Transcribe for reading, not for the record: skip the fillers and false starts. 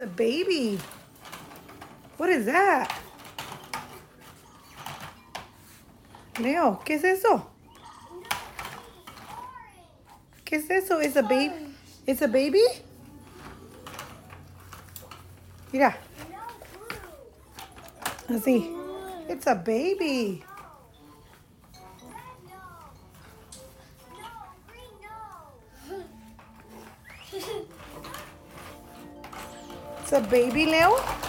A baby. What is that? Leo, ¿qué es eso? ¿Qué es eso? ¿Es a baby? ¿Es a baby? Mira. Así. It's a baby. It's a baby, Leo.